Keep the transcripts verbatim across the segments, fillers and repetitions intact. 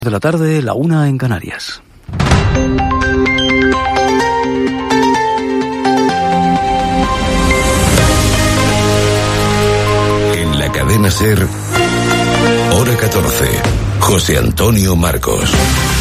De la tarde, la una en Canarias. En la cadena SER, hora catorce, José Antonio Marcos.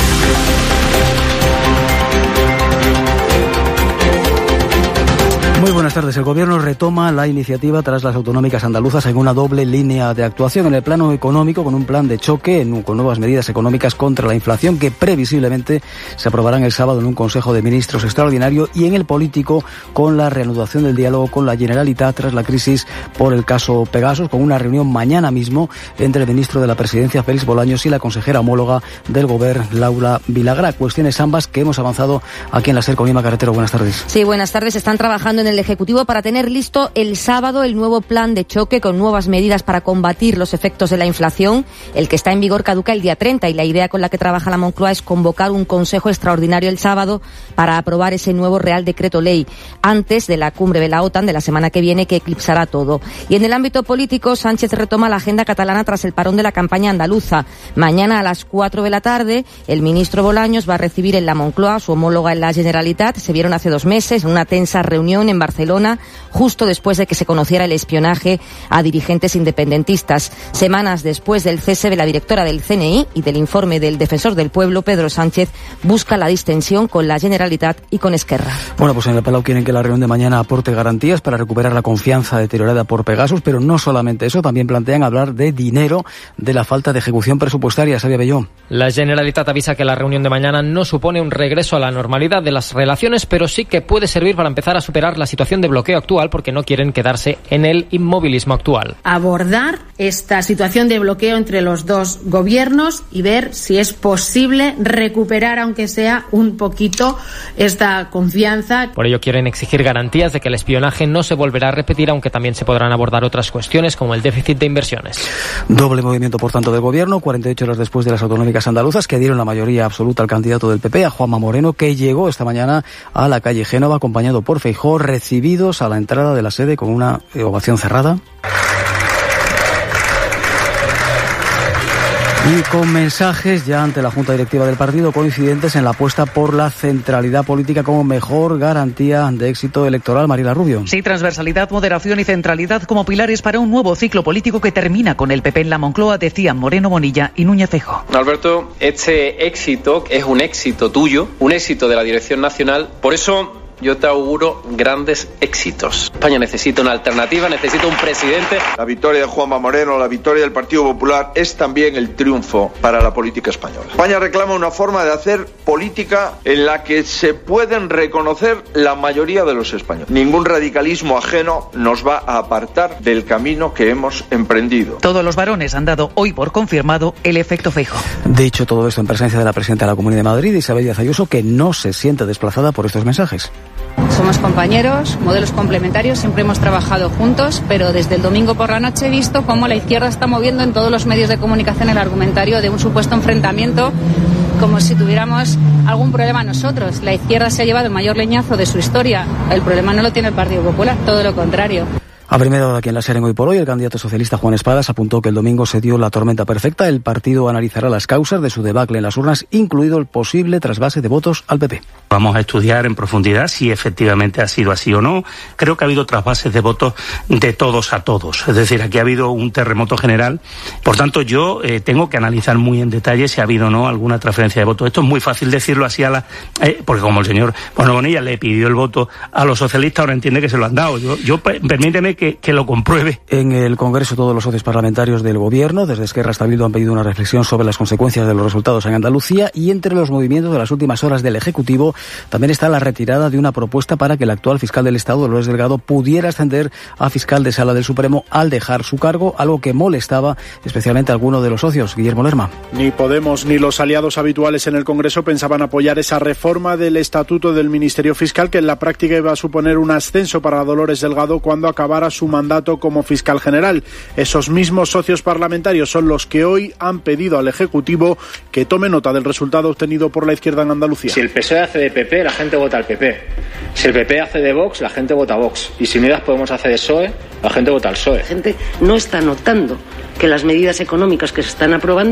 Muy buenas tardes. El Gobierno retoma la iniciativa tras las autonómicas andaluzas en una doble línea de actuación. En el plano económico, con un plan de choque, en, con nuevas medidas económicas contra la inflación que previsiblemente se aprobarán el sábado en un Consejo de Ministros extraordinario. Y en el político, con la reanudación del diálogo con la Generalitat tras la crisis por el caso Pegasus, con una reunión mañana mismo entre el ministro de la Presidencia, Félix Bolaños, y la consejera homóloga del Gobierno, Laura Vilagrà. Cuestiones ambas que hemos avanzado aquí en la SER con Inma Carretero. Buenas tardes. Sí, buenas tardes. Están trabajando en el Ejecutivo para tener listo el sábado el nuevo plan de choque con nuevas medidas para combatir los efectos de la inflación. El que está en vigor caduca el día treinta y la idea con la que trabaja la Moncloa es convocar un consejo extraordinario el sábado para aprobar ese nuevo Real Decreto Ley antes de la cumbre de la OTAN de la semana que viene, que eclipsará todo. Y en el ámbito político, Sánchez retoma la agenda catalana tras el parón de la campaña andaluza. Mañana a las cuatro de la tarde el ministro Bolaños va a recibir en la Moncloa a su homóloga en la Generalitat. Se vieron hace dos meses en una tensa reunión en Barcelona, justo después de que se conociera el espionaje a dirigentes independentistas. Semanas después del cese de la directora del C N I y del informe del Defensor del Pueblo, Pedro Sánchez busca la distensión con la Generalitat y con Esquerra. Bueno, pues en el Palau quieren que la reunión de mañana aporte garantías para recuperar la confianza deteriorada por Pegasus, pero no solamente eso, también plantean hablar de dinero, de la falta de ejecución presupuestaria. Sabia Belló. La Generalitat avisa que la reunión de mañana no supone un regreso a la normalidad de las relaciones, pero sí que puede servir para empezar a superar la situación de bloqueo actual, porque no quieren quedarse en el inmovilismo actual. Abordar esta situación de bloqueo entre los dos gobiernos y ver si es posible recuperar, aunque sea un poquito, esta confianza. Por ello quieren exigir garantías de que el espionaje no se volverá a repetir, aunque también se podrán abordar otras cuestiones como el déficit de inversiones. Doble movimiento, por tanto, del Gobierno, cuarenta y ocho horas después de las autonómicas andaluzas, que dieron la mayoría absoluta al candidato del P P, a Juanma Moreno, que llegó esta mañana a la calle Génova acompañado por Feijóo, recibidos a la entrada de la sede con una ovación cerrada y con mensajes ya ante la Junta Directiva del partido coincidentes en la apuesta por la centralidad política como mejor garantía de éxito electoral. Mariela Rubio. Sí, transversalidad, moderación y centralidad como pilares para un nuevo ciclo político que termina con el P P en la Moncloa, decían Moreno Bonilla y Núñez Feijóo. Alberto, este éxito es un éxito tuyo, un éxito de la dirección nacional, por eso yo te auguro grandes éxitos. España necesita una alternativa, necesita un presidente. La victoria de Juanma Moreno, la victoria del Partido Popular es también el triunfo para la política española. España reclama una forma de hacer política en la que se pueden reconocer la mayoría de los españoles. Ningún radicalismo ajeno nos va a apartar del camino que hemos emprendido. Todos los varones han dado hoy por confirmado el efecto Feijóo. Dicho todo esto en presencia de la presidenta de la Comunidad de Madrid, Isabel Díaz Ayuso, que no se siente desplazada por estos mensajes. Somos compañeros, modelos complementarios, siempre hemos trabajado juntos, pero desde el domingo por la noche he visto cómo la izquierda está moviendo en todos los medios de comunicación el argumentario de un supuesto enfrentamiento, como si tuviéramos algún problema nosotros. La izquierda se ha llevado el mayor leñazo de su historia. El problema no lo tiene el Partido Popular, todo lo contrario. A primera hora aquí en la SER en Hoy por Hoy, el candidato socialista Juan Espadas apuntó que el domingo se dio la tormenta perfecta. El partido analizará las causas de su debacle en las urnas, incluido el posible trasvase de votos al P P. Vamos a estudiar en profundidad si efectivamente ha sido así o no. Creo que ha habido trasvases de votos de todos a todos. Es decir, aquí ha habido un terremoto general. Por tanto, yo eh, tengo que analizar muy en detalle si ha habido o no alguna transferencia de votos. Esto es muy fácil decirlo así a la... Eh, porque como el señor Bueno Bonilla le pidió el voto a los socialistas, ahora entiende que se lo han dado. Yo, yo permíteme que, que lo compruebe. En el Congreso, todos los socios parlamentarios del Gobierno, desde Esquerra hasta Bildu, han pedido una reflexión sobre las consecuencias de los resultados en Andalucía, y entre los movimientos de las últimas horas del Ejecutivo también está la retirada de una propuesta para que el actual fiscal del Estado, Dolores Delgado, pudiera ascender a fiscal de Sala del Supremo al dejar su cargo, algo que molestaba especialmente a alguno de los socios. Guillermo Lerma. Ni Podemos ni los aliados habituales en el Congreso pensaban apoyar esa reforma del Estatuto del Ministerio Fiscal, que en la práctica iba a suponer un ascenso para Dolores Delgado cuando acabara su mandato como fiscal general. Esos mismos socios parlamentarios son los que hoy han pedido al Ejecutivo que tome nota del resultado obtenido por la izquierda en Andalucía. Si el P S O E hace de P P, la gente vota al P P. Si el P P hace de Vox, la gente vota a Vox. Y si Unidas Podemos hace de P S O E, la gente vota al P S O E. La gente no está notando que las medidas económicas que se están aprobando